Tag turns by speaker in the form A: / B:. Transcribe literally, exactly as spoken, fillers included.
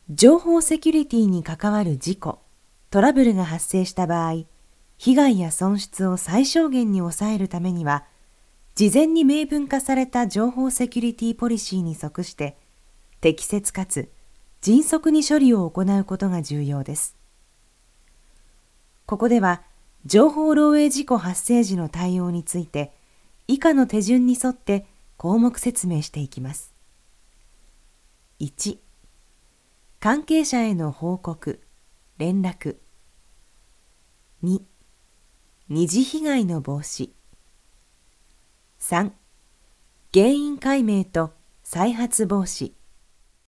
A: 情報セキュリティに関わる事故、トラブルが発生した場合、被害や損失を最小限に抑えるためには、事前に明文化された情報セキュリティポリシーに即して、適切かつ迅速に処理を行うことが重要です。ここでは、情報漏洩事故発生時の対応について、以下の手順に沿って項目説明していきます。いち、関係者への報告、連絡。に、二次被害の防止。さん、原因解明と再発防止。